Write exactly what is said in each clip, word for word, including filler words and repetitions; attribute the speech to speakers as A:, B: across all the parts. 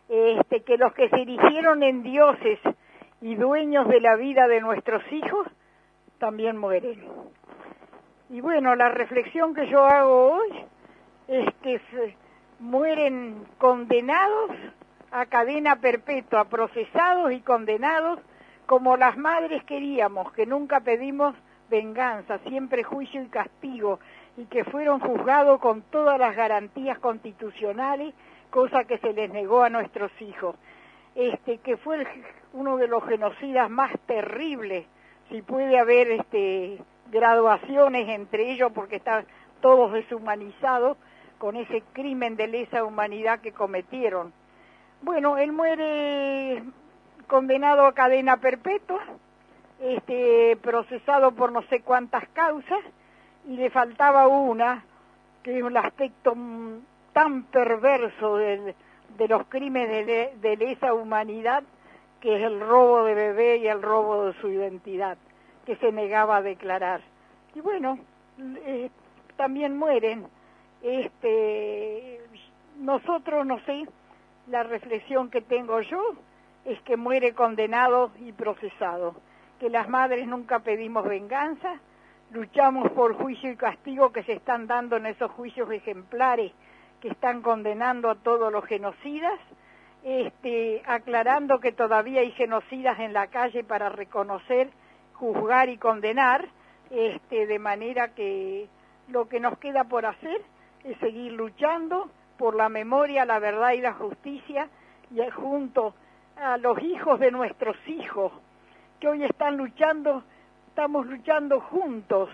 A: este, que los que se erigieron en dioses y dueños de la vida de nuestros hijos también mueren. Y bueno, la reflexión que yo hago hoy es que se mueren condenados a cadena perpetua, procesados y condenados como las madres queríamos, que nunca pedimos venganza, siempre juicio y castigo, y que fueron juzgados con todas las garantías constitucionales, cosa que se les negó a nuestros hijos. Este, que fue el, uno de los genocidas más terribles, si puede haber este, graduaciones entre ellos, porque están todos deshumanizados con ese crimen de lesa humanidad que cometieron. Bueno, él muere condenado a cadena perpetua, este, procesado por no sé cuántas causas, y le faltaba una, que es un aspecto tan perverso del, de los crímenes de, de lesa humanidad, que es el robo de bebé y el robo de su identidad, que se negaba a declarar. Y bueno, eh, también mueren. Este, nosotros, no sé, la reflexión que tengo yo es que muere condenado y procesado, que las madres nunca pedimos venganza, luchamos por juicio y castigo que se están dando en esos juicios ejemplares que están condenando a todos los genocidas, este, aclarando que todavía hay genocidas en la calle para reconocer, juzgar y condenar, este, de manera que lo que nos queda por hacer es seguir luchando por la memoria, la verdad y la justicia, y junto a los hijos de nuestros hijos, que hoy están luchando, estamos luchando juntos,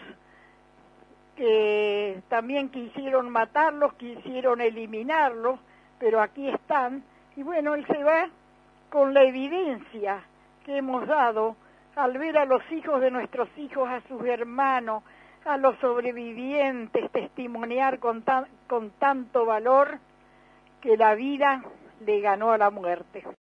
A: que también quisieron matarlos, quisieron eliminarlos, pero aquí están, y bueno, él se va con la evidencia que hemos dado al ver a los hijos de nuestros hijos, a sus hermanos, a los sobrevivientes, testimoniar con, tan, con tanto valor que la vida le ganó a la muerte.